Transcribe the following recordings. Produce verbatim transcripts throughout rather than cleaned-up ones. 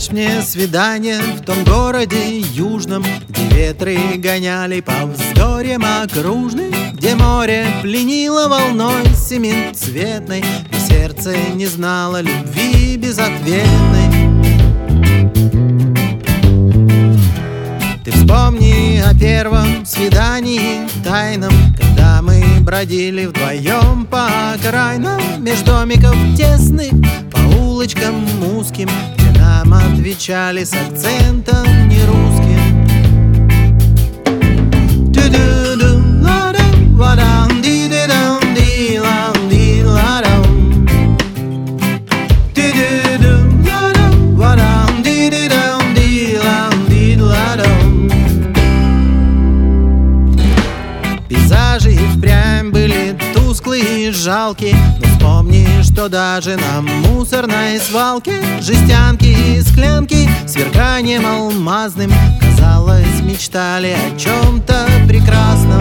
Назначь мне свидание в том городе южном, где ветры гоняли по вздорьям окружным, где море пленило волной семицветной, и сердце не знало любви безответной. Ты вспомни о первом свидании тайном, когда мы бродили вдвоем по окраинам, меж домиков тесных, по улочкам узким, где нам отвечали с акцентом нерусским. Пейзажи и впрямь были тусклые и жалкие, но вспомни, что даже на мусорной свалке жестянки и склянки сверканием алмазным, казалось, мечтали о чем-то прекрасном.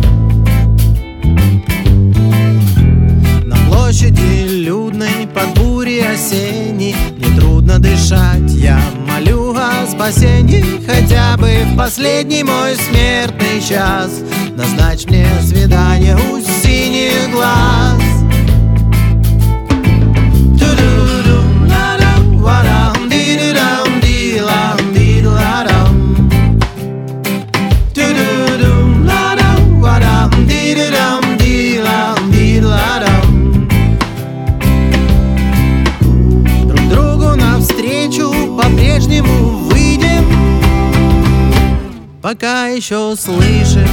На площади людной под бурей осенней нетрудно дышать, я молю о спасении, хотя бы в последний мой смертный час. Назначь мне свидание у синих глаз. Друг другу навстречу по-прежнему выйдем, пока еще слышим,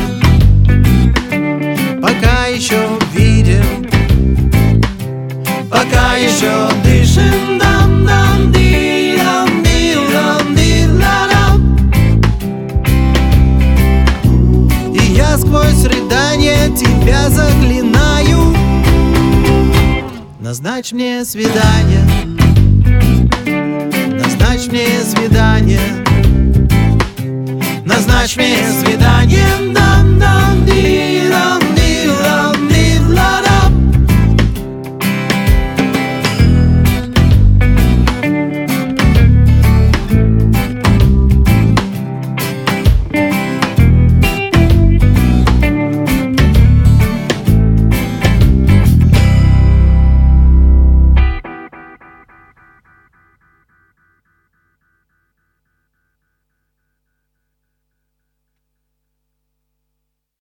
пока еще видим, пока еще дышим. Дам дам ди дам ди дам ди ла дам. И я сквозь рыдания тебя заклинаю. Назначь мне свидание, назначь мне свидание, назначь мне свидание.